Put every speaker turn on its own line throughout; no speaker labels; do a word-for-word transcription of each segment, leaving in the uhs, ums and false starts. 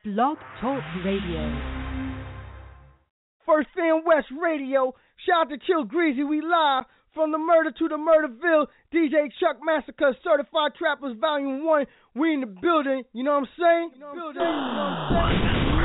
Blog Talk Radio.
First Fam West Radio. Shout out to Chill Greasy. We live from the murder to the Murderville. D J Chuck Massacre, Certified Trappers Volume one. We in the building. You know what I'm saying? You know what I'm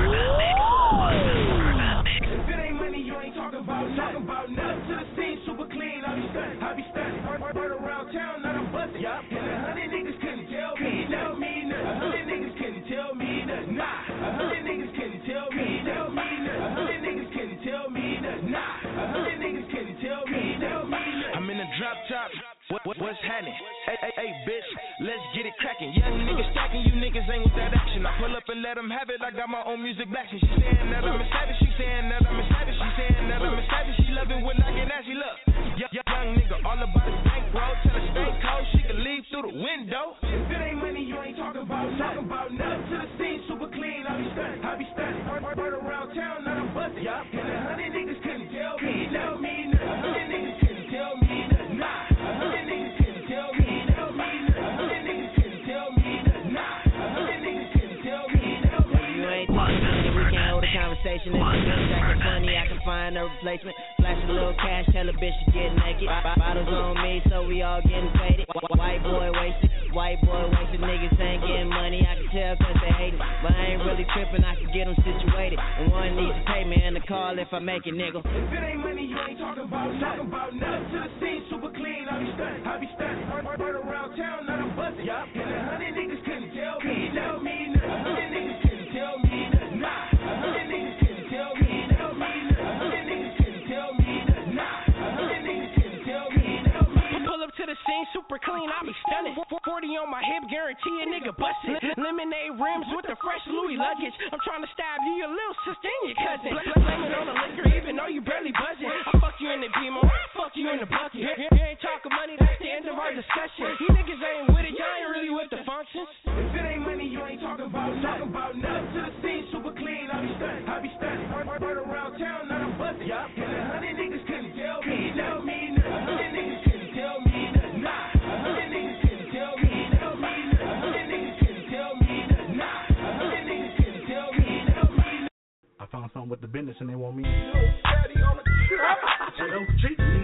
saying?
If it ain't money, you ain't talking about talking about nothing. To the scene, super clean. I be stunning. I be stunning. Word around town, not I'm busting. Yup. And a hundred niggas couldn't tell me, tell me nothing. A hundred niggas couldn't tell me nothing. Nah. A hundred niggas couldn't tell me, tell me nothing. A hundred niggas couldn't tell me nothing. Nah. A hundred niggas couldn't tell me, tell me nothing. I'm in a drop top. What, what, what's happening? Hey, hey, hey, bitch, let's get it cracking. Young niggas stacking, you niggas ain't with that action. I pull up and let them have it. I got my own music blasting. She saying that I'm a savage. She saying that I'm a savage. She saying that I'm a savage. She loving when I get nasty. Look, young, young nigga, all about the bankroll. Tell her stay cold. She can leave through the window. If it ain't money, you ain't talking about talking about nothing. To the scene, super clean. I be stunning. I be stunning. Word around town, not I'm busting. Yup. And a hundred niggas couldn't tell me, tell me nothing. A hundred niggas couldn't tell me nothing. Nah. A hundred niggas couldn't tell me, tell me nothing. A hundred niggas couldn't tell me nothing. Nah. A hundred niggas couldn't tell me, tell me nothing.
You ain't talking nothing, we can't hold a conversation. If you feel second funny, I can find a replacement. Flash a little cash, tell a bitch to get naked. Bottles on me, so we all getting faded. White boy wasted, white boy wasted. Niggas ain't getting money, I can tell cause they hate it. But I ain't really tripping, I can get them situated. And one needs to pay me and a call if I make it, nigga.
If it ain't money, you ain't talking about talking about nothing. To the scene, super clean, I be stunning. I be stunning. Word around town, not I'm busting. Yup. And a hundred niggas couldn't tell me, tell me nothing. A hundred niggas couldn't tell me nothing. Nah. A hundred niggas couldn't tell me, tell me nothing. A hundred niggas couldn't tell me nothing. Nah. A hundred niggas couldn't tell me, tell me nothing.
Pull up to the scene, super clean, I be stunning. forty on my hip, guarantee a nigga bustin'. Lemonade rims with the fresh Louis luggage. I'm trying to stab you, your little sister and your cousin. Blame it on the liquor, even though you barely buzzing. I fuck you in the Beamer, I fuck you in the bucket. You ain't talking money, that's the end of our discussion. You niggas ain't with it, y'all ain't really with the functions.
If it ain't money, you ain't talking about talking about nothing. To the scene, super clean, I be stunning. I be stunning. Word around town, not I'm busting. Yup. And a hundred niggas couldn't tell me, tell me nothing. A hundred niggas couldn't tell me nothing. Nah. A hundred niggas couldn't tell me, tell me nothing. A hundred niggas couldn't tell me nothing. Nah. A hundred niggas couldn't tell me, tell me nothing.
I found something with the business and they want me.
Daddy on the trap.
Don't treat me.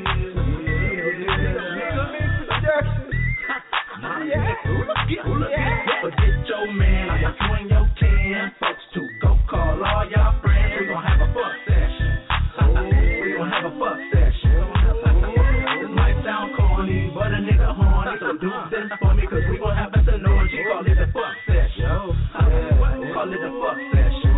Forget your man, I got you and your ten folks to go call all y'all friends. We gon' have a fuck session. We gon' have a fuck session. This might sound corny, but a nigga horny. So do this for me, cause we gon' have a synergy. Call it a fuck session. Call it a fuck session.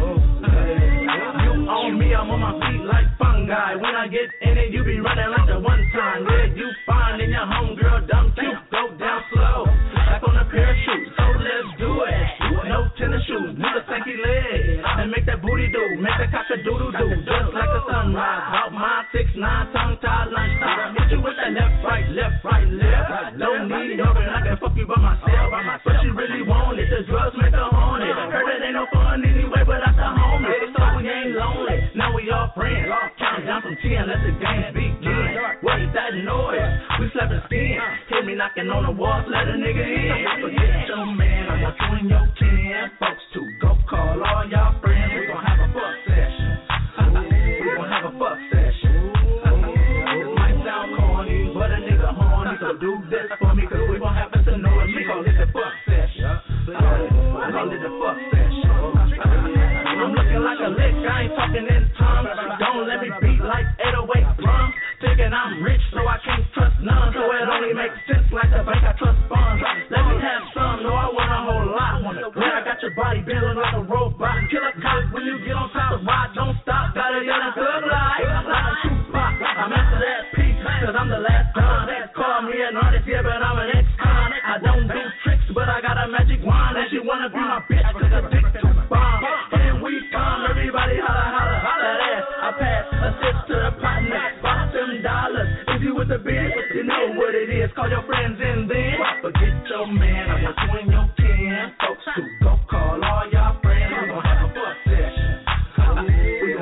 You on me, I'm on my feet like fungi. When I get in it, you be running like the one time. Yeah, you fine and your homegirl dumb cute. Go down slow, like on a pair of shoes. So let's do it. No tennis shoes, need a stanky leg. And make that booty do, make that cock a doodle do. Just like the sunrise, about my six nine, tongue tied lunchtime. Hit you with that left, right, left, right, left. Don't need helping, I can fuck you by myself. But she really want it, the drugs make her on it. Heard it ain't no fun anyway, but that's the homie. So we ain't lonely, now we all friends. Counting down from ten, let the games begin. What's that noise? We slapping skin. Hit me knocking on the walls, let a nigga in. Forget your man, I got you and your ten folks to go call all y'all friends. We gon' have a fuck session. We gon' have a fuck session. This might sound corny, but a nigga horny. So do this for me, cause we gon' have a synergy. We call it a fuck session. I call it a fuck session. I'm looking like a lick, I ain't talking in tongues. Don't let me beat like eight oh eight drums. Thinking I'm rich, so I can't trust none. So it only makes sense like the bank I trust funds. Let me have some, no, I want a whole lot. When I got your body bending like a robot. Kill a cop when you get on top of ride, don't stop. Gotta get a good life, like a Tupac. I'm after that piece, cause I'm the last don. Call me an artist, yeah, but I'm an ex-con. I don't do tricks, but I got a magic wand. And she wanna be my bitch, cause the dick too bomb. And we come, everybody holla, holla, holla that ass. I pass a sip to the pot next, box them dollars. If you with the biz, you know what it is. Call your friends and then forget your man, I got you and your ten folks to go call all y'all friends. We gon' have a fuck session. We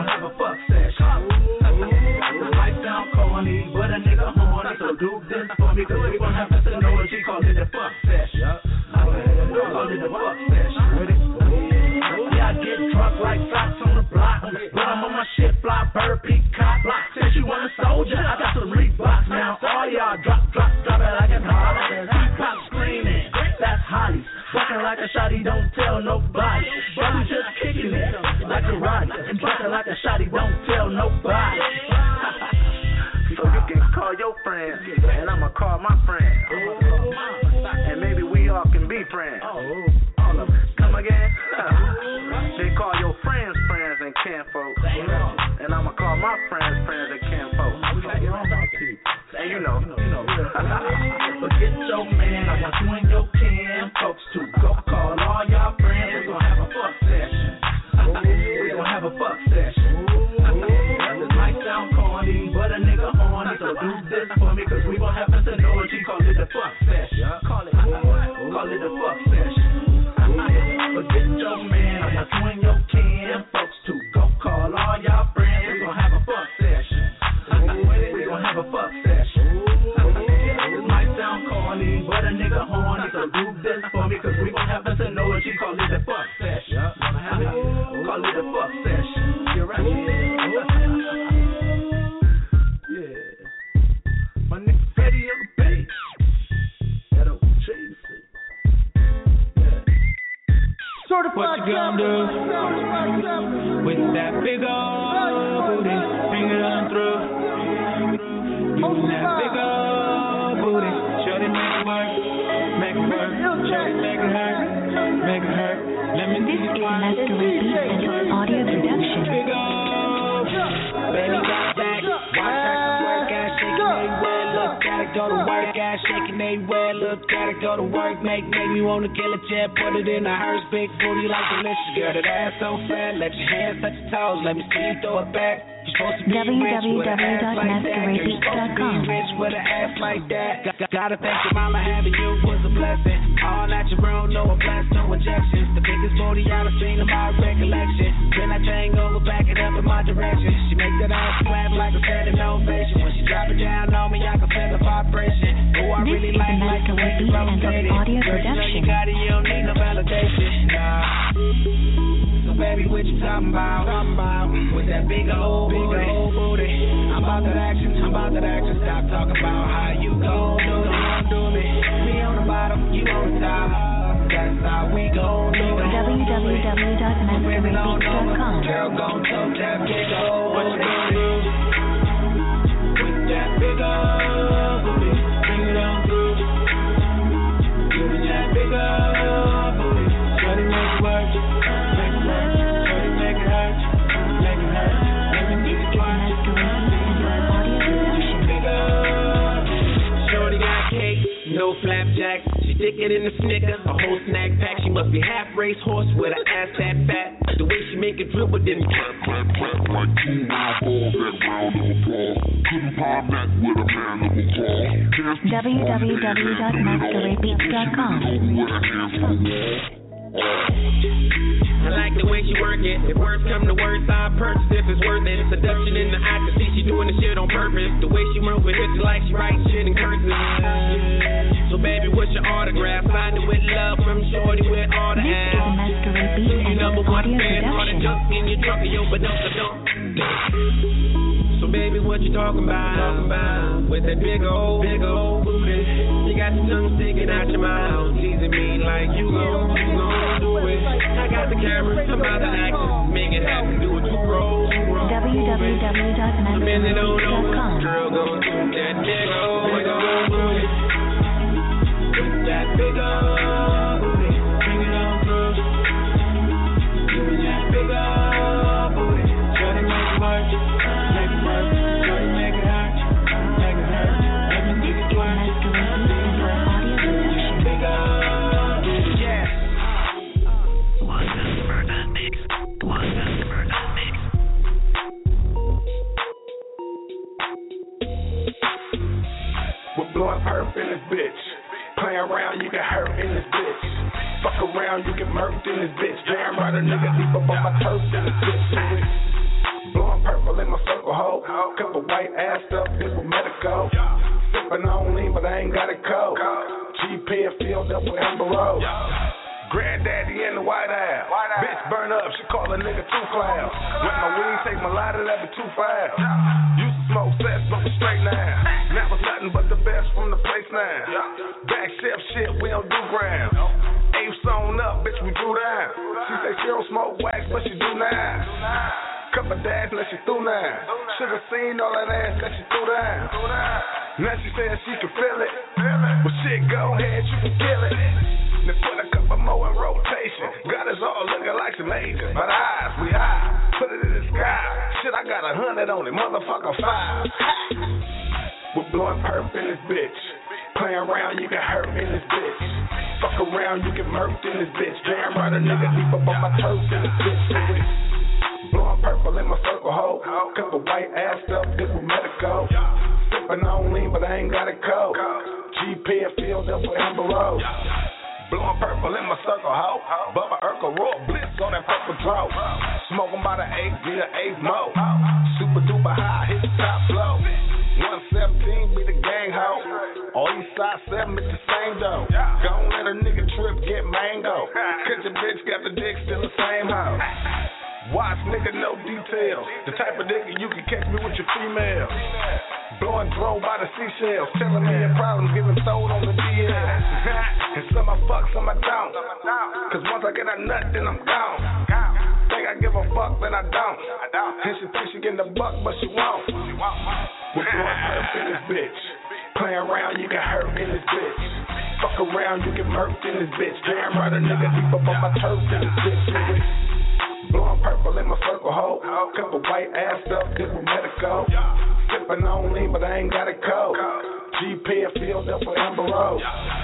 They call your friends friends and kinfolk. And I'ma call my friends friends and kinfolk. And you know, you know. Forget your man, I want you and your kinfolks to go call all y'all friends. We gon' have a fuck session. We gon' have a fuck session. This might sound corny, but a nigga horny. So do this for me, cause we gon' have a synergy. Call it the fuck session. Call it, call it the fuck session. Forget your man, I want you and your kinfolks to go call all y'all friends. We gon' have a fuck session. We gon' have a fuck session. This might sound corny, but a nigga horny. So do this for me, cause we gon' have a synergy. Call it the fuck session. Call it the fuck session. You're right. Yeah. My nigga Fetty on the bass. That old Chasey.
What you gonna do with that big old booty? Bring it on through. Using that big old booty. Shorty make it work, make it work. Shorty make it hurt, make it hurt. Let me
This is Masquerade Beat Center Audio Production.
Big old baby got back. Watch her work, ass shaking they well. Look at it, go to work, ass shaking they well. Look at it, go to work, make make me wanna kill a jet. Put it in a hearse, big booty like delicious. Girl, that ass so fat, let your hands touch your toes. Let me see you throw it back.
w w w dot masquerade beats dot com.
Rich with an ass like that. Got, gotta thank your mama, having you was a blessing. All natural, no blast, no injections. The biggest booty I've seen in my recollection. Then I tango, back it up in my direction. She make that ass clap like a standing ovation. When she drop it down on me, I can feel the vibration. Oh, I
This
really
is
like
the
like the way
Masquerade
you
Beat Center Audio
Girl, you know you
Production.
got it, you don't need no validation. Nah. So baby, what you talking about? Talking about with that big old big booty. Old booty. I'm about that action, I'm about that action. Stop talking about how you gon' do it, gon' do me. Me on the bottom, you on the top. That's how we gon' do it.
w w w dot masquerade beats dot com.
Girl, gon' tote that big old. What you gonna do with that big old booty? Bring it on through. Give me that big old booty. Shorty make it work, make it work. Shorty make it hurt, make it hurt. Let me
This
get
is
it twice.
Masquerade Beat Center Audio Production.
Big old. Shorty got cake, no flapjack. She thick it in the snicker, a whole snack pack. She must be half race horse with an ass that fat. The way she make it dribble, then clap, clap, clap like two round balls that round of applause. Couldn't palm that with a man of a claw.
w w w dot masquerade beats dot com.
I like the way she work it. If words come to words, I purchase if it's worth it. Seduction in the eye to see she doing the shit on purpose. The way she move with hips like she writes shit in cursive. So baby, what's your autograph? Signed it with love from Shorty with all the
This is the
ass.
Masquerade Beat
You
Center
number one
Audio
fan, all the
Production.
junk in your trunk of your but don't, don't. So baby, what you talking about? Talking about with that big old, big old booty. You got your tongue sticking out your mouth, teasing me like you gon', you gon' do it. I got the camera, I'm about to act it, make it happen, do it two rolls, two rolls.
w w w dot masquerade beats dot com.
Girl, gon' do that big old, big old booty. With that big old booty, bring it on through. Give me that big old booty. Shorty make it work, make it work. Shorty make it hurt, make it hurt. Let me
This
get
is
it twice.
Masquerade Beat Center Audio Production.
Big old booty, yeah.
We're blowing perp in this bitch. Play around, you get hurt in this bitch. Fuck around, you get murked in this bitch. Jam right a nigga deep up on my turf in this bitch. Blowing purple in my circle hole. Couple white ass stuff, this was medical. Sipping on lean, but I ain't got a cold. G P and filled up with Amber Rose. Granddaddy in the White House. Bitch burn up, she call a nigga two clouds. When my weed take my lighter, that be too fast. Used to smoke sets, but we straight now. Now it's nothing but the best from the place now. Back chef shit, we don't do grams. Ape sewn up, bitch, we drew down. She say she don't smoke wax, but she do now. Couple days, let she through now. Should've seen all that ass that she threw down. Now she said she can feel it. Well shit, go ahead, you can kill it. Then put a couple more in rotation. Got us all looking like some agents. But eyes, we high, put it in the sky. Shit, I got a hundred on it, motherfucker five. We're blowing perp in this bitch. Playing around, you get hurt in this bitch. Fuck around, you get murked in this bitch. Damn right, a nigga deep up on my turf in this bitch. Blowing purple in my circle hole. Couple white ass stuff, this was medical. Sipping on lean, but I ain't got a cold. G P filled up with Amber Rose. Blowing purple in my circle hoe. Bubba Urkel, Royal Blitz on that purple draw. Smoking by the eight, G the eight mo. Super duper high, hit the top flow. one seventeen be the gang hoe. All these side seven, it's the same though. Gon' let a nigga trip, get mango. Cause your bitch got the dick still the same hoe. Watch nigga, no details. The type of nigga you can catch me with your female. Blowing drove by the seashells. Telling me your problems, giving sold on the D L. And some I fuck, some I don't. Cause once I get a nut, then I'm gone. Think I give a fuck, then I don't. And she think she getting the buck, but she won't. We're blowing perp in this bitch. Playing around, you get hurt in this bitch. Fuck around, you get murked in this bitch. Damn right, a nigga deep up on my turf in this bitch. Blowing purple in my circle hole. Couple white ass stuff, this was medical. Sipping on lean, but I ain't got a cold. G P filled up with Amber Rose.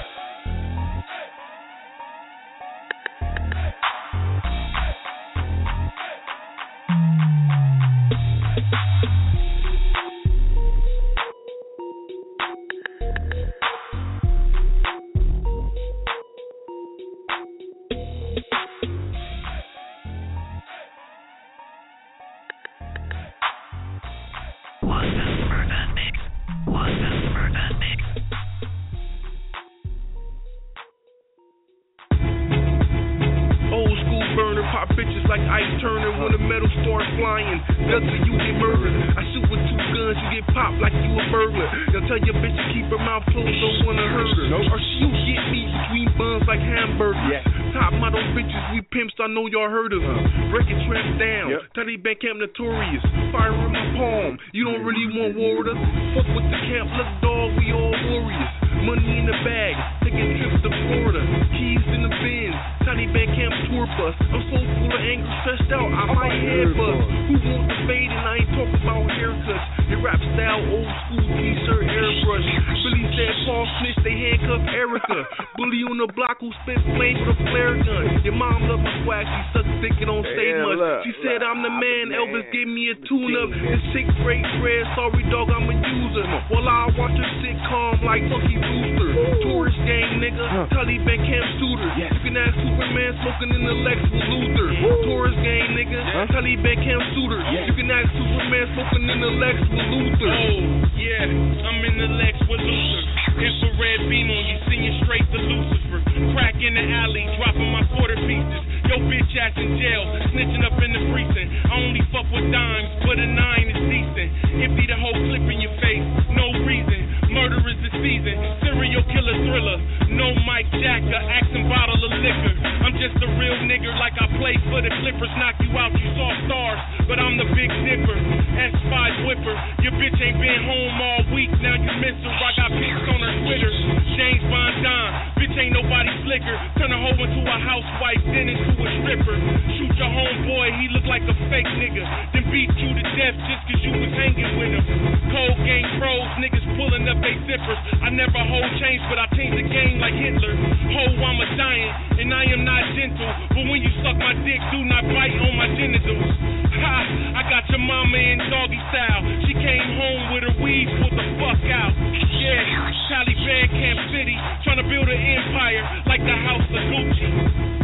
I know y'all heard of them. Breaking tramps down. Yep. Taliban camp notorious. Fire in my palm. You don't really want war with us? Fuck with the camp. Look, dog, we all warriors. Money in the bag. Taking trips to Florida. Keys in the Benz. Taliban camp tour bus. I'm so full of anger, stressed out. I might head bust. Who wants the fade? And I ain't talking about haircuts. Your rap style, old school t-shirt, airbrush. Billy said Paul snitch. They handcuffed Erica. Bully on the block who spit flame with a flare gun. Your mom loved my swag. She sucks dick and don't say much. Look, she said look, I'm the man. man. Elvis gave me a tune-up. In sixth grade Fred. Sorry, dog, I'm a user. While I watch a sitcom like Lucky Rooster. Tourist gang, nigga. Huh. Taliban camp shooter. Yes. You can ask Superman smoking in the Lex with Luther. Tourist gang, nigga. Huh? Taliban camp shooter. Yes. You can ask Superman smoking in the Lex with Luther. Oh, yeah. I'm in the Lex with Luther. Infrared beam on you, send you straight to Lucifer. Crack in the alley, dropping my quarter pieces. Yo, bitch ass in jail, snitching up in the precinct. I only fuck with dimes, but a nine is decent. Empty the whole clip in your face, no reason. Murder is the season, serial killer thriller. No Mike Jacker, accent bottle of liquor. I'm just a real nigger like I play for the Clippers. Knock you out, you saw stars, but I'm the big dipper. S five whipper, your bitch ain't been home all week, now you miss her. I got pics on her Twitter. James Bond Don, bitch ain't nobody slicker. Turn a hoe into a housewife, then into a stripper. Shoot your homeboy, he look like a fake nigga. Then beat you to death just cause you was hanging with him. Cold gang pros, niggas pulling up they zippers. I never hold change, but I change the game like Hitler. Ho, I'm a giant, and I am not gentle. But when you suck my dick, do not bite on my genitals. Ha, I got your mama in doggy style. She came home with her weed, pulled the fuck out. Yeah, Taliban Camp City, trying to build an empire like the house of Gucci.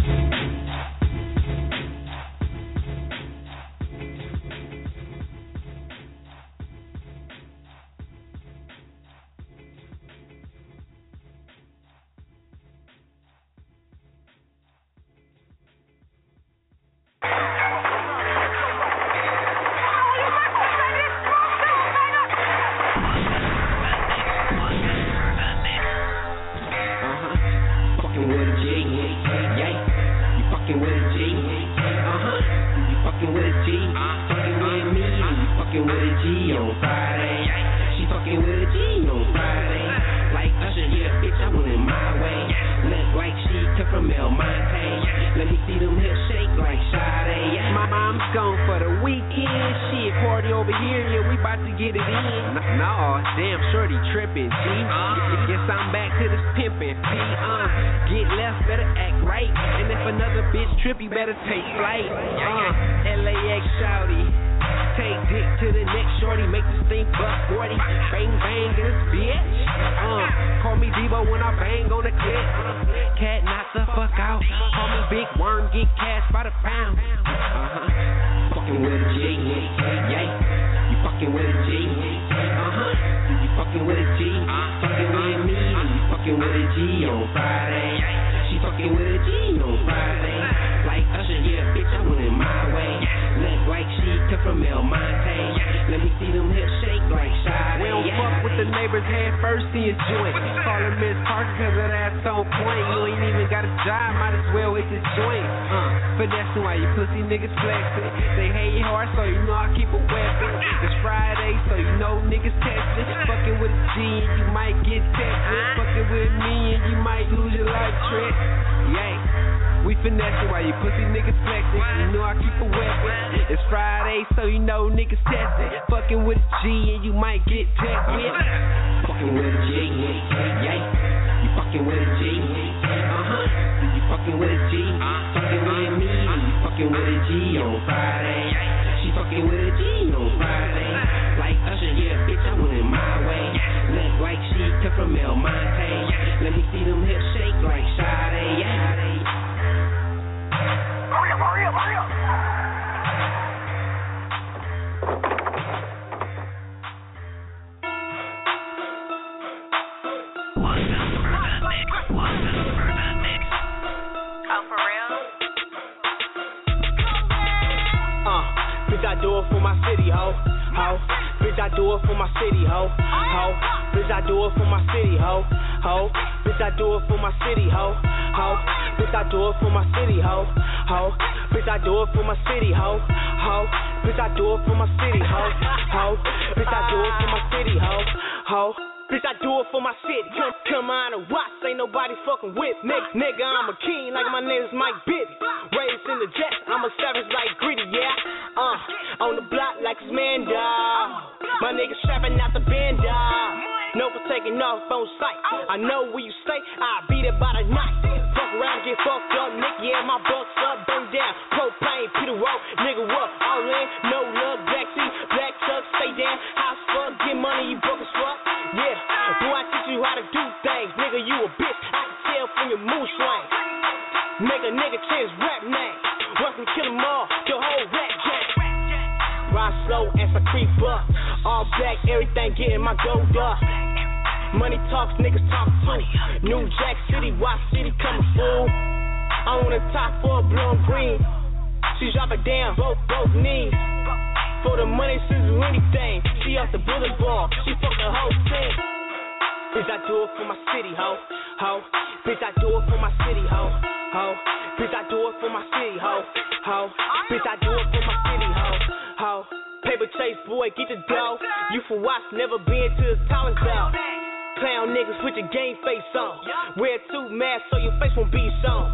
from El Monte. Let me see them hips shake like Sade. My mom's gone for the weekend. Shit, party over here, yeah, we about to get it in. Nah, damn, shorty trippin', G. Guess I'm back to this pimpin', P. Uh, get left, better act right. And if another bitch trip, you better take flight. Uh, L A X shouty. Take dick to the neck, shorty, make this thing buck forty. Bang, bang, in this bitch. Uh, call me Debo when I bang on the clip. Cat knock the fuck out. Call me Big Worm, get cash by the pound. Uh-huh. Fucking with a G. Yeah. You fucking with a G. Uh-huh. You fucking with a G. Fucking with me. You fucking with a G on Friday. She fucking with a G on Friday. Like Usher, yeah, bitch, I went in my way. Look like she come from El Monte. Let me see them hips shake like Sade. We don't yeah. fuck with the neighbor's head first in your joint. Call her Miss Parker cause her ass on point. You ain't even got a job, might as well hit the joint. Uh, finessing while you pussy niggas flexing. They hate hard so you know I keep a weapon. It's Friday so you know niggas testing. Fucking with a G and you might get tested. Fucking with me and you might lose your life trick. Yeah. We finessing while you pussy niggas flexing. You know I keep a weapon. It's Friday, so you know niggas testing. Fucking with a G and you might get tested. Fucking with a G, yeah. You fucking with a G, uh-huh. You fucking with a G, fucking with me. You fucking with a G on Friday. She fucking with a G on Friday. Like Usher, yeah, bitch, I went in my way. Look like she come from El Monte. Let me see them hips shake like Sade, yeah. Hurry up, hurry up, hurry up.
Oh, for real?
Uh, bitch, I do it for my city, ho, ho. Bitch, I do it for my city, ho, ho. Bitch, I do it for my city, ho, ho. Bitch, I do it for my city, ho, ho. Bitch, I do it for my city, ho, ho. Bitch, I do it for my city, ho, ho. Bitch, I do it for my city, ho, ho. Bitch, I do it for my city, ho, ho. Bitch, I do it for my city. Come, come on and watch, ain't nobody fucking with me. Nigga, I'm a king, like my name is Mike Bibby. Raised in the jets, I'm a savage like Gritty, yeah. Uh, on the block like it's man, dog. My niggas strapping out the band, dog. No for taking off on sight. I know where you stay, I'll be there by the night. Fuck around, get fucked up, nigga, yeah, my bucks up, burn down. Propane, Peter Roll, nigga, what? All in, no love, black seat, black truck, stay down. House fuck, get money, you broke as fuck. Yeah, boy, I teach you how to do things. Nigga, you a bitch, I can tell from your mood swing. Make a nigga change rap name. Welcome to kill them all, the whole rap gang. Ride slow as I creep up. All black, everything getting my gold up. Money talks, niggas talk too. New Jack City, Watch City coming full. I'm on the top for a blue and green. She drop it down, both, both knees. For the money, she'll do anything. She off the boulevard, she fuck the whole thing. Bitch, I do it for my city, ho, ho. Bitch, I do it for my city, ho, ho. Bitch, I do it for my city, ho, ho. Bitch, I do it for my city, ho, ho. Paper chase, boy, get the dough. You for watch, never been to the tallest out. Clown niggas with your game face on. Wear two masks so your face won't be shown.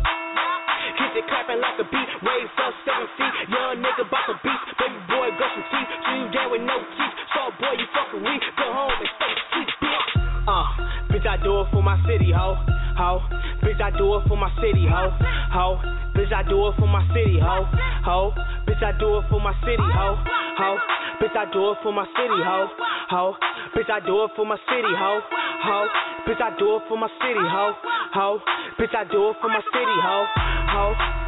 Keep it clapping like a beat, raise up seven feet. Young nigga bout the beat, baby boy got some teeth. Chew you down with no teeth, so boy you fucking weak. Go home and stay asleep, bitch. Uh, bitch I do it for my city, ho, ho. Bitch I do it for my city, ho, ho. Bitch I do it for my city, ho, ho. Bitch I do it for my city, ho, ho. Bitch I do it for my city, ho, ho. Bitch I do it for my city, ho, ho. Bitch I do it for my city, ho, ho. Bitch I do it for my city, ho, ho.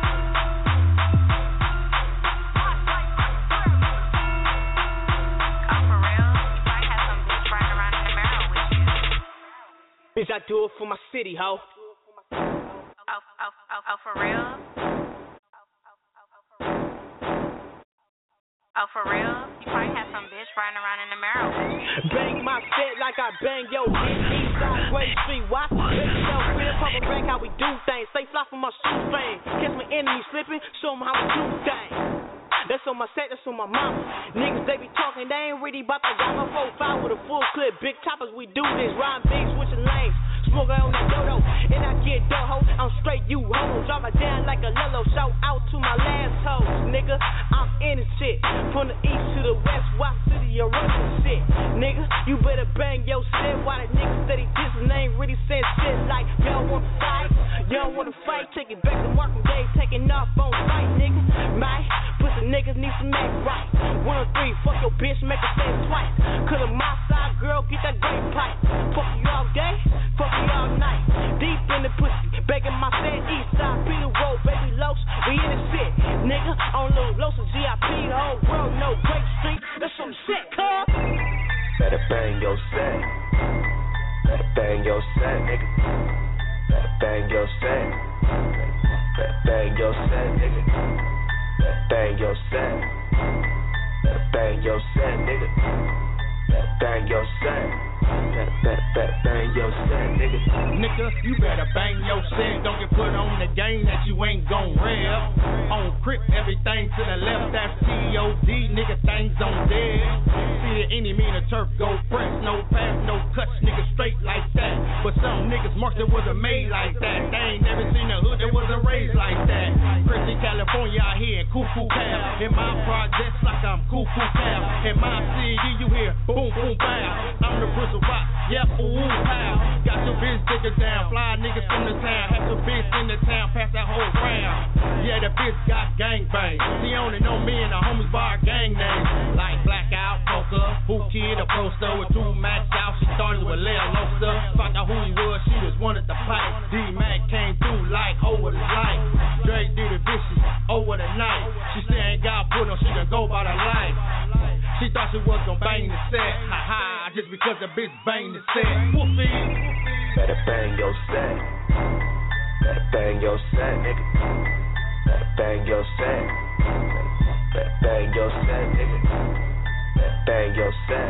Bitch, I do it for my city, ho.
Oh, oh, oh, oh, for real? Oh, for real? You probably have some bitch riding around in the Camaro with you.
Bang my set like I bang yo bitch. Eastside, Way Street, watch. Bitch, yo, real public back how we do things. Stay fly from my shoe fame. Catch my enemy slipping, show them how we do things. That's on my set, that's on my mama. Niggas, they be talking, they ain't really about to got my four five with a full clip. Big choppers, we do this. Riding big, switching lanes. Smoking on that dodo. And I
get done, ho. I'm straight, you hoes. Drop my down like a lilo. Shout out to my last hoes, nigga. I'm in the shit. From the east to the west, why city you running shit, nigga? You better bang your shit. Why the niggas steady dissing ain't really saying shit like y'all wanna fight? Y'all wanna fight? Take it back to Markham Days, taking off on sight, nigga. My pussy niggas need some act right. One or three, fuck your bitch, make her say it twice. Cause I'm my side, girl, get that great pipe. Fuck you all day, fuck you all night. Deep in the pussy, begging my set east side, Peter Road, baby Los, we in the shit, nigga. On Lil Los and G I P, the whole world know Great Street. That's some shit, cuz.
Better bang your set. Better bang your set, nigga. Better bang your set. Better bang your set, nigga. Better bang your set. Better bang your set, nigga. Better bang your set. Better, better, better bang your set, nigga.
Nigga, you better bang your set. Don't get put on the game that you ain't gon' rev. On Crip, everything to the left, that's T O D. Nigga, things on dead. See the enemy in the turf go press. No pass, no cuts, nigga, straight like that. But some niggas marked it wasn't made like that. They ain't never seen a hood that wasn't raised like that. Chrissy, California out here in Cuckoo Cal. In my projects like I'm Cuckoo Cal. In my city, you hear boom, boom, pow. I'm the Bristol Rock, yep, ooh, pow. Got your bitch digger down, fly niggas from the town. Have your bitch in the town, pass that whole round. Yeah, the bitch got gang bang. She only know me and the homies by our gang names. Like Blackout, Poker, Who Kid, a pro star with two match out. She started with Lil Loster. Found out who he was, she just wanted the pipe. D-Mac came through like, oh, what it's like. Dre did it vicious, oh, what a night. She said ain't got put on, she can go by the life. She thought she was gon' bang the set, ha ha, just because the bitch bang the set. Whoopie.
Better bang your set. Better bang your set, nigga. Better bang your set. Better bang your set, nigga. Better bang your set.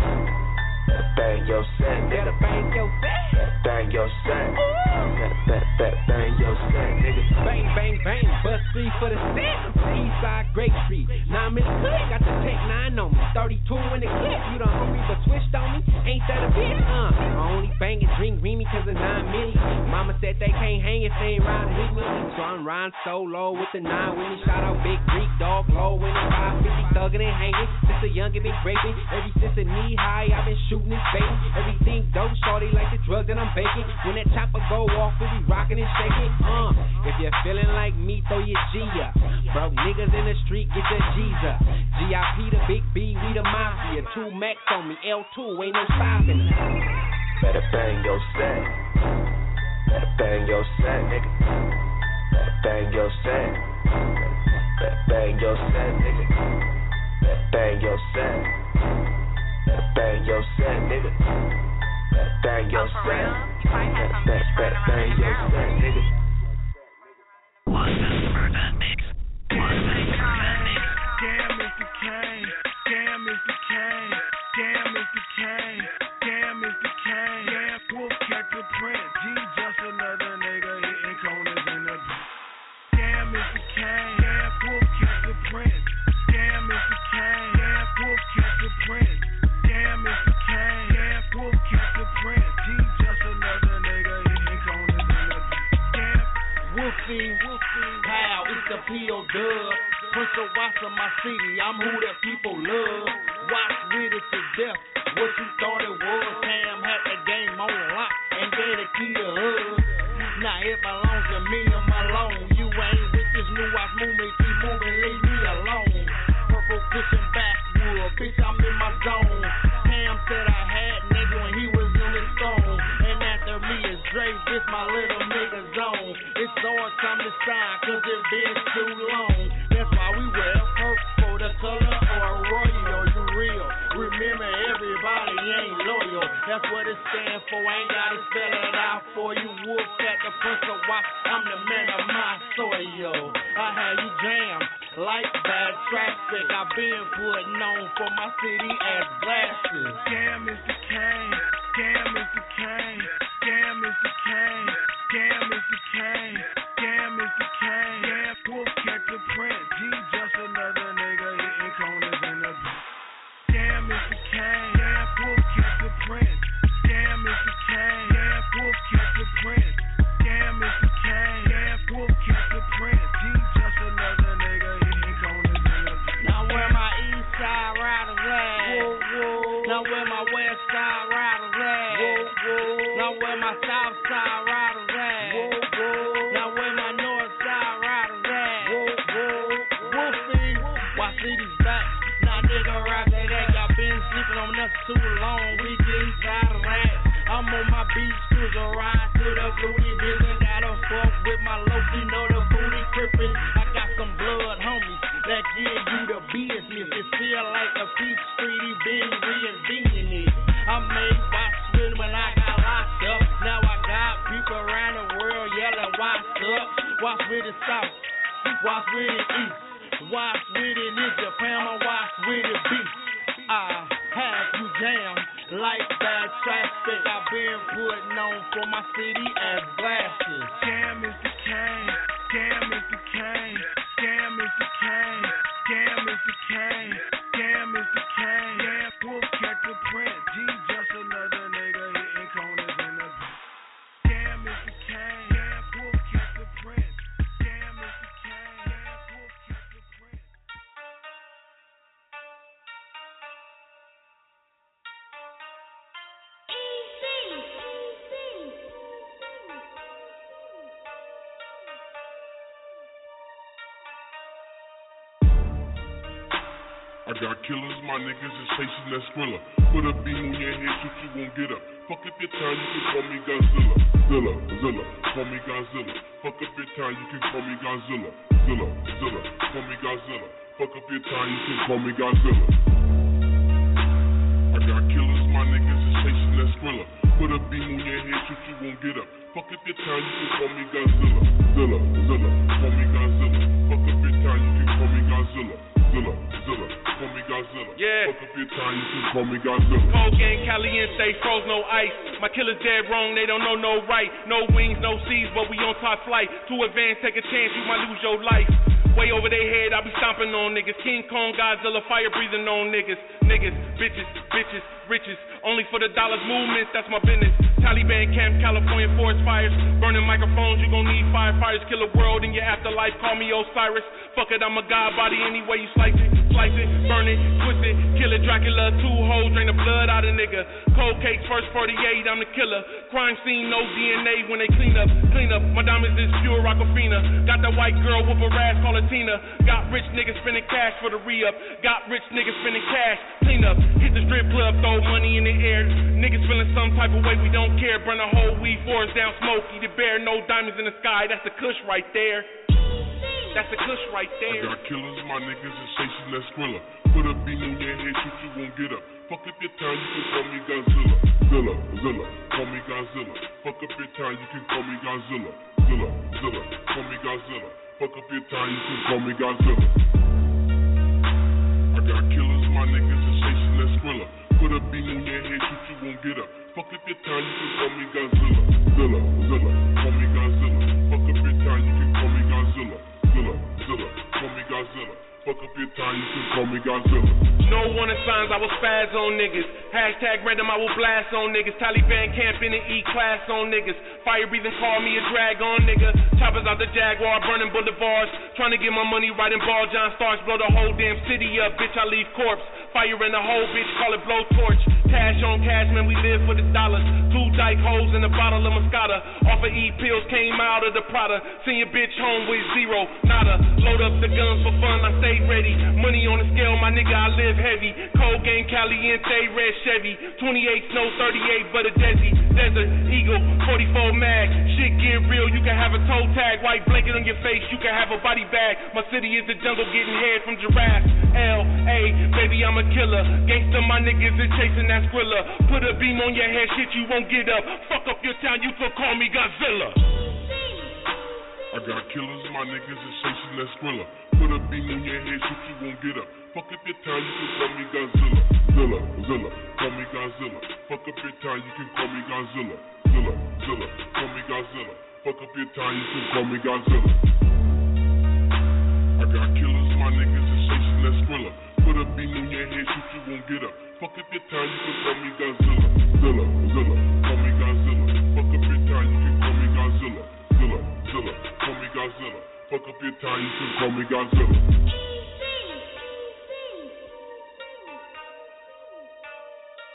Better bang your set, nigga.
Better bang your set.
Better bang your set. Better, better, better bang your set, nigga.
Bang, bang, bang, bust three for the set. Eastside, Great Street. Now I'm in the clip, got the Tech nine on me. thirty-two in the clip, you done hungry but switched on me. Ain't that a bitch? Uh, I only bang and drink Remy cause of nine milli. Mama said they can't hang if they ain't riding with me. So I'm riding solo with the nine winning. Shout out Big Greek, Dog, Low in the five fifty, thuggin' and hanging. Since a youngin' been raping. Every since a knee high, I've been shooting this baby. Everything dope, shorty like the drug that I'm baking. When that chopper go off, we be rockin' and shaking. Uh, if you're feeling like me, throw your G up. Broke niggas in the street, get your G's up. G I P the Big B, we the mafia. Two Max on me, L two, ain't no stopping us.
Better bang your set. Better bang your set, nigga. Better bang your set. Better bang your set, nigga. Better bang your set. Better bang your set, nigga. Better bang your set. Better, better, better bang your set, nigga.
Damn, Mister Kane. Damn, Mister Kane. Damn, Mister Kane. Damn, Mister Kane. Damn, Wolf catch the print. G just another nigga hitting corners in the. Damn, Mister Kane. Damn, Wolf catch the print. Damn, Mister Kane. Damn, Wolf catch the print. Damn, Mister Kane. Damn, Wolf catch the print. G just another nigga hitting corners in the. Damn,
Wolfie, Wolfie, pow, it's the P O Dub. Prince of Watts of my city, I'm who the people love. Watch with it to death, what you thought it was. Cam had the game on lock and gave the key to us. Now it belongs to me and my loan. You ain't with this new watch movement, keep moving, leave me alone. Purple cushion backwood, bitch, I'm in my zone. Cam said I had nigga when he was in his phone. And after me is Dre, this my little nigga zone. It's hard time to sign, cause it been too long. That's why we wear purple, the color or royal, you real. Remember everybody ain't loyal. That's what it stands for, ain't gotta spell it out for you. Wolf at the Prince of Watts, I'm the man of my soil. I had you jammed like bad traffic. I've been putting on for my city as glasses.
damn, Mister Kane. Damn, Mister Kane. Damn, Mister Kane. Damn, Mister Kane. Damn, Mister Kane. Damn, Wolf catch the print. G just another nigga hitting corners in the. Damn, Mister Kane. Damn, Wolf catch the print. Damn, Mister Kane. Damn, Wolf catch the print. Damn,
Now where my west side riders at? Whoa, whoa. Now where my south side riders at? Whoa, whoa. Now where my north side riders at? Whoa, whoa. Wolfie, why city's back? Now nigga rap that act. Y'all been sleeping on us too long. We getting tired of that. I'm on my beach cruiser, ride to the booty business. I don't fuck with my local, you know the booty crippin'. I got some blood homies that give you the business. It feel like a peach street, he been reinventing it. I made watch with when I got locked up. Now I got people around the world yelling, watch up. Watch with the south, watch with the east, watch with it in Japan, I watch with the beast. I have you jammed like bad traffic. I've been putting on for my city as glasses.
Damn is the king, damn is the king, damn is the king, damn is the king, damn is the king. Damn wolf catch the print, G just another nigga hitting corners in the damn is the king, damn wolf catch the print, damn is the king, damn wolf catch the print.
I got killers, my niggas is chasing that Skrilla. Put a beam on your head, shoot you won't get up. Fuck up your time, you can call me Godzilla. Zilla, Zilla, call me Godzilla. Fuck up your time, you can call me Godzilla. Zilla, Zilla, call me Godzilla. Fuck up your time, you can call me Godzilla. I got killers, my niggas is chasing that Skrilla. Put a beam on your head, shoot you won't get up. Fuck up your time, you can call me Godzilla. Zilla, Zilla, call me Godzilla. Fuck up your time, you can call me Godzilla. Zilla, Zilla, call me Godzilla.
Yeah.
Fuck up your time, you can call me Godzilla.
Cold game, caliente, froze, no ice. My killers dead wrong, they don't know no right. No wings, no seas, but we on top flight. Too advanced, take a chance, you might lose your life. Way over their head, I be stomping on niggas. King Kong, Godzilla, fire breathing on niggas. Niggas, bitches, bitches, riches. Only for the dollars, movements, that's my business. Taliban camp, California forest fires. Burning microphones, you gon' need firefighters. Kill a world in your afterlife, call me Osiris. Fuck it, I'm a god body anyway you slice it. Slice it, burn it, twist it. Kill it, Dracula, two hoes, drain the blood out of nigga. Cold cakes, first forty-eight, I'm the killer. Crime scene, no D N A when they clean up. Clean up, my diamonds is pure Aquafina. Got that white girl with a rash, call her Tina. Got rich niggas spending cash for the re-up. Got rich niggas spending cash, clean up. Hit the strip club, throw money in the air. Niggas feeling some type of way, we don't care. Burn a whole weed forest down, Smokey the bear. No diamonds in the sky, that's the kush right there. That's the kush right there.
I got killers, my niggas is chasing that Skrilla. Put a beam on your head, shoot you won't get up. Fuck up your time, you can call me Godzilla. Zilla, Zilla, call me Godzilla. Fuck up your time, you can call me Godzilla. Zilla, Zilla, call me Godzilla. Fuck up your time, you can call me Godzilla. I got killers, my niggas is chasing that Skrilla. Put a beam on your head, shoot you won't get up. Fuck up your time, you can call me Godzilla. Zilla, Zilla, call me Godzilla. Fuck up your time, you can call me Godzilla. Zilla, Zilla, call me Godzilla. Fuck up your time, you can call me Godzilla.
No warning signs, I will spaz on niggas. Hashtag random, I will blast on niggas. Taliban camping and E-class on niggas. Fire breathing, call me a drag on nigga. Choppers out the Jaguar, burning boulevards. Trying to get my money right in ball, John Starks. Blow the whole damn city up, bitch, I leave corpse. Fire in the whole bitch, call it blowtorch. Cash on cash, man, we live for the dollars. Two dyke hoes in a bottle of Moscata. Off of E-pills, came out of the Prada. Send your bitch home with zero, nada. Load up the guns for fun, I stay ready. Money on the scale, my nigga, I live heavy. Cold game, Caliente, red Chevy. twenty-eight snow, thirty-eight, but a Desi. Desert Eagle, forty-four mag. Shit get real, you can have a toe tag. White blanket on your face, you can have a body bag. My city is the jungle, getting head from giraffes. L A, baby, I'm a killer. Gangsta, my niggas is chasing that Skrilla. Put a beam on your head, shit, you won't get up. Fuck up your town, you can call me Godzilla.
I got killers, my niggas is chasing that Skrilla. Put a beam on your head, shit, you won't get up. Fuck up your time, you can call me Godzilla. Zilla, Zilla, call me Godzilla. Fuck up your time, you can call me Godzilla. Zilla, Zilla, call me Godzilla. Fuck up your time, you can call me Godzilla. I got killers, my niggas is chasing that Skrilla. Put a beam on your head, shit, you won't get up. Fuck up your time, you can call me Godzilla. Zilla, Zilla, call me Godzilla. Fuck up your time, you can call me Godzilla. Zilla, Zilla, call me Godzilla. Fuck up your time, you can call me Godzilla.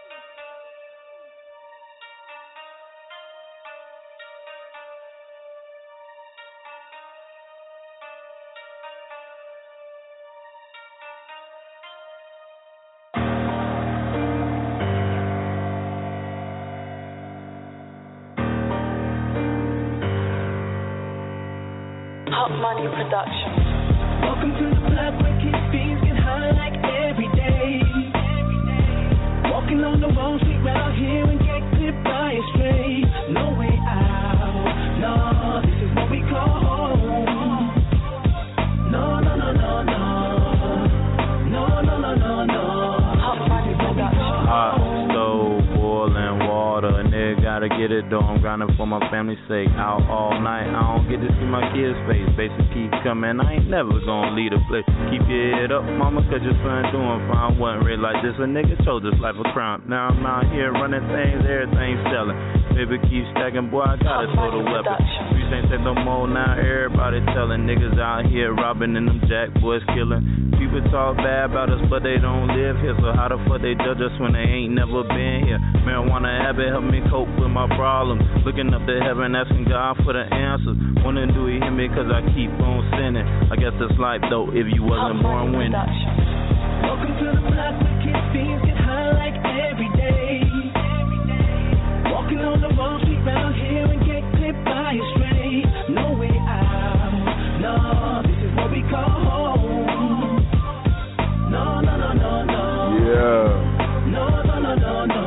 Hot Money Production.
Welcome to the block where kids fiends get high like every day. Walking on the wall street round here and get clipped by a stray. No way out, no, this is what we call home. No, no, no, no, no, no, no, no, no, no. Hot Money Production.
Hot stove, boiling water, a nigga gotta get it though. I'm grinding for my family's sake. Out all night, I don't get to see my kids' face. Basic keep coming, I ain't never gonna leave a place. Keep your head up, mama, cause your son doing fine. Wasn't real like this, a nigga chose this life a crime. Now I'm out here running things, everything selling. Baby keep stacking, boy, I gotta throw the weapon. Streets ain't take no more now, everybody telling. Niggas out here robbing and them jack boys killing. People talk bad about us, but they don't live here. So how the fuck they judge us when they ain't never been here? Marijuana habit help me cope with my problems. Looking up to heaven, asking God for the answers. Wondering do he hear me cause I keep on sinning. I guess that's life though, if you wasn't born winning.
Welcome to the block where kids fiends get high like every day. Walking on the wall street round here and get clipped by a stray. No way out, no, this is what we call home. No, no, no, no, no.
Yeah.
No, no, no, no, no.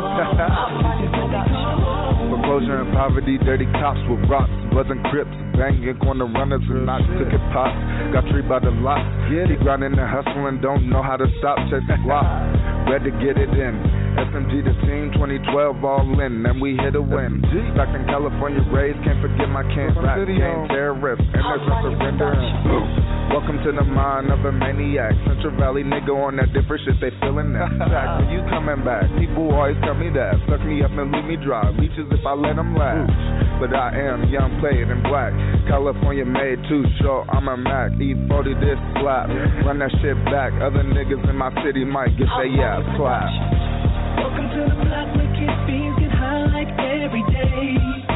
Foreclosure and poverty, dirty cops with rocks, bloods and crips, banging corner runners and not ticket pops. Got treated by the lot. Keep grinding and hustling, don't know how to stop chasing block. Ready to get it in. S M G the team, twenty twelve all in, and we hit a win. Back in California raised, can't forget my king. Rap game terrorist, and there's no surrendering. Welcome to the mind of a maniac. Central Valley nigga on that different shit, they feeling that. Fact, when you coming back, people always tell me that. Suck me up and leave me dry, leeches if I let them laugh. But I am young, played in black. California made too short, I'm a Mac. E forty this slap, run that shit back. Other niggas in my city might get their yeah clap.
Welcome to the block where kids fiends get high like every day.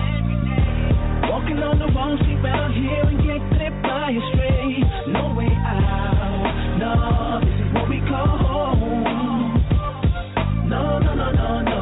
Walking on the wall street round here and get clipped by a stray. No way out, no, this is what we call home. No, no, no, no, no.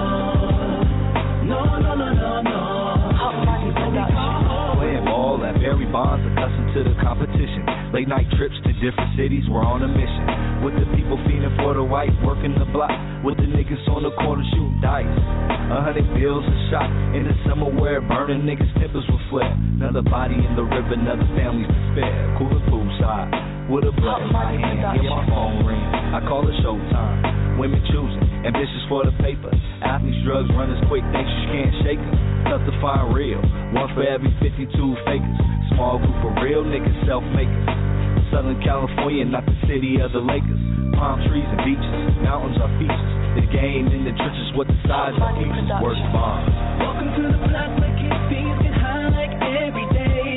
No, no, no, no, no. This is what we call home.
Playing ball at Barry Bonds, accustomed to the competition. Late night trips to different cities, we're on a mission. With the people feeding for the white, working the block. With the niggas on the corner shooting dice. A hundred bills a shot in the summer where burning niggas' tempers will flare. Another body in the river, another family's despair. Cooling poolside with a blood in my hand. Hear my phone ring, I call it showtime. Women choosing, ambitious for the paper. Athletes, drugs, runners, quick, they just can't shake them. Tough to find real, one for every fifty-two fakers. Small group of real niggas, self-makers. Southern California, not the city of the Lakers. Palm trees and beaches, mountains are features. The game in the trenches, what the size of pieces, worth bombs.
Welcome to the block where kids fiends get high like every day.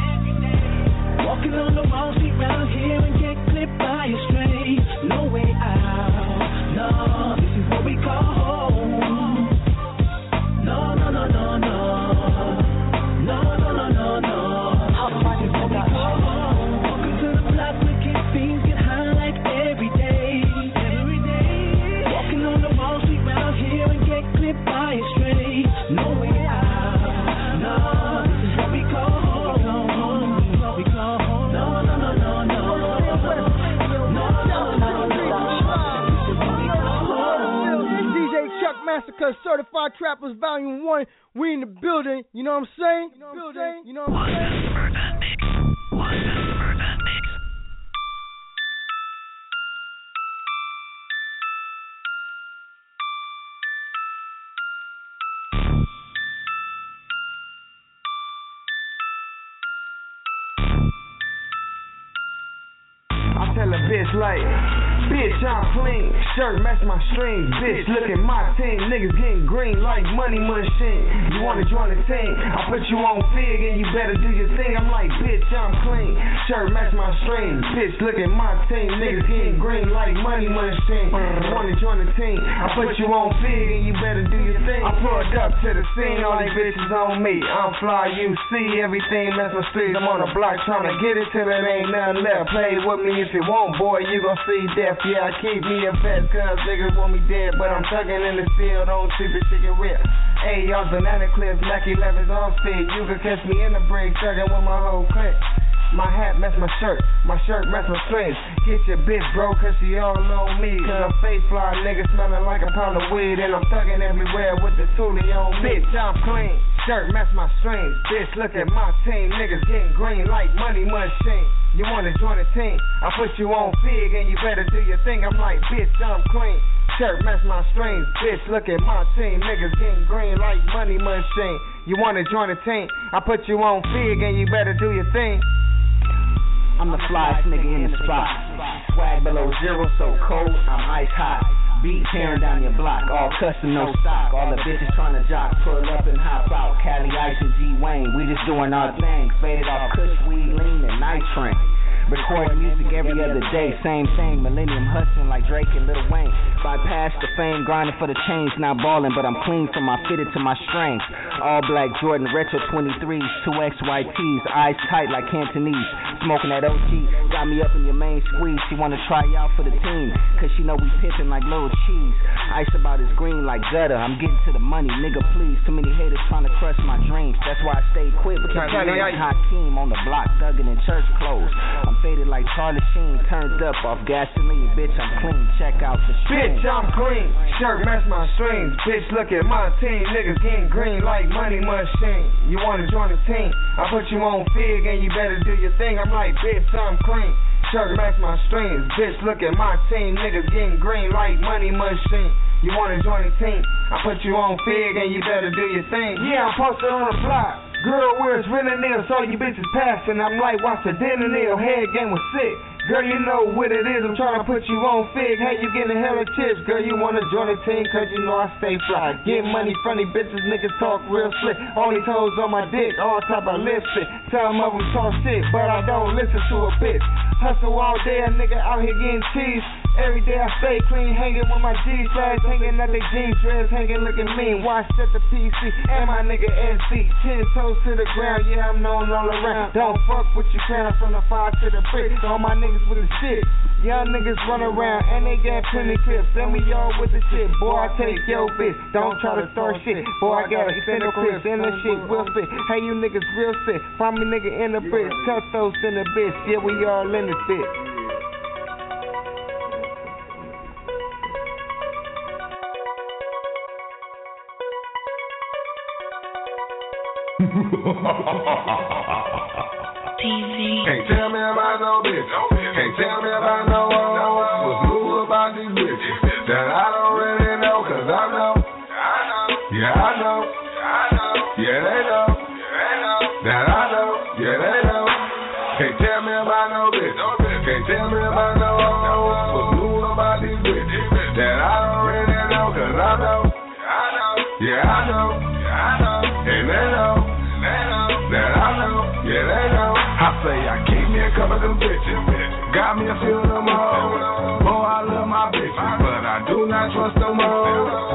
Walking on the wall street round here and get clipped by a stray. No way out, no, this is what we call home. No, no, no, no, no. No, no, no, no, no. This is what we call home. Welcome to the block where kids fiends get high like every day. Every day. Walking on the wall street round here and get clipped by a stray. No way out, no, this is what we call home. This is what we call home. No, no, no, no, no. No, no, no, no. This is what we call home.
D J Chuck Massacre, Certified Trappers Volume one. We in the building, you know what I'm saying? You know what I'm saying? You know what I'm saying?
I tell a bitch like, bitch, I'm clean. Shirt match my streams. Bitch, look at my team. Niggas getting green like money machine. You wanna join the team? I put you on Fig and you better do your thing. I'm like, bitch, I'm clean. Shirt match my streams. Bitch, look at my team. Niggas getting green like money machine. You wanna join the team? I put you on Fig and you better do your thing. I pulled up to the scene. All these bitches on me. I'm fly, you see everything that's my streets. I'm on the block trying to get it till it ain't nothing left. Play with me if you want, boy, you gon' see death. Yeah, I keep me a vest, cause niggas want me dead. But I'm tucking in the field, don't sleep it, chicken rip. Hey, y'all banana clips, Mac elevens on speed. You can catch me in the break, tugging with my whole clip. My hat match my shirt, my shirt match my strings. Get your bitch bro, cause she all on me. Cause I'm face fly, nigga smelling like a pound of weed. And I'm thugging everywhere with the toolie on me. Bitch, I'm clean, shirt match my strings. Bitch, look at my team, niggas getting green like money machine. You wanna join the team? I put you on Fig and you better do your thing. I'm like, bitch, I'm clean, shirt match my strings. Bitch, look at my team, niggas getting green like money machine. You wanna join the team? I put you on Fig and you better do your thing.
I'm the flyest nigga in the spot. Swag below zero, so cold, I'm ice hot. Beat tearing down your block, all custom, no stock. All the bitches trying to jock, pull up and hop out. Cali Ice and G Wayne, we just doing our thing. Faded off Kush, weed, lean, and night train. Recording music every other day, same thing. Millennium hustling like Drake and Lil Wayne. Bypass the fame, grinding for the change, not balling, but I'm clean from my fitted to my strings. All black Jordan retro twenty-threes, two X Y Ts, eyes tight like Cantonese. Smoking that O G, got me up in your main squeeze. She wanna try out for the team, cause she know we pippin' like little cheese. Ice about is green like gutter, I'm getting to the money, nigga please. Too many haters trying to crush my dreams, that's why I stay quick. But Hakeem on the block, thuggin' in church clothes. I'm faded like Charlie Sheen, turned up off gasoline. Bitch, I'm clean, check out the stream.
Bitch, I'm clean, shirt match my strings. Bitch, look at my team, niggas getting green like money machine. You wanna join the team? I put you on Fig and you better do your thing. I'm like, bitch, I'm clean, shirt match my strings. Bitch, look at my team, niggas getting green like money machine. You wanna join the team? I put you on Fig and you better do your thing. Yeah, I'm posted on the block. Girl, where's Renner Neal? So you bitches passing. I'm like, watch the dinner Neal. Head game was sick. Girl, you know what it is. I'm trying to put you on Fig. Hey, you getting hella chips. Girl, you wanna join the team? Cause you know I stay fly. Get money, funny bitches, niggas talk real slick. Only toes on my dick, all type of lipstick. Some of them talk shit, but I don't listen to a bitch. Hustle all day, a nigga out here getting cheese. Every day I stay clean, hanging with my G-flags, hanging at they jeans, dreads, hanging looking mean. Watch at the P C and my nigga S C. Ten toes to the ground, yeah, I'm known all around. Don't fuck with you clowns from the fire to the brick. All my niggas with the shit. Young niggas run around and they got plenty clips. Send me y'all with the shit. Boy, I take your bitch. Don't try to start shit. Boy, I got extended clips and the shit will spit. Hey, you niggas real sick. Find me nigga in the bricks. Cut those in the bitch. Yeah, we all in this bitch.
T V. Can't tell me about no bitch. Can't tell me about no one. What's new about these bitches that I don't really know? Cause I know. Yeah, I know. Yeah, they know. That I know. Yeah, they know. Can't tell me about no bitch. Can't tell me about no one. What's new about these bitches that I don't really know? Cause I know. Yeah, I know. And they know. That I know, yeah, they know. I say I keep me a couple of them bitches, got me a few of them hoes. Boy, I love my bitches, but I do not trust them hoes.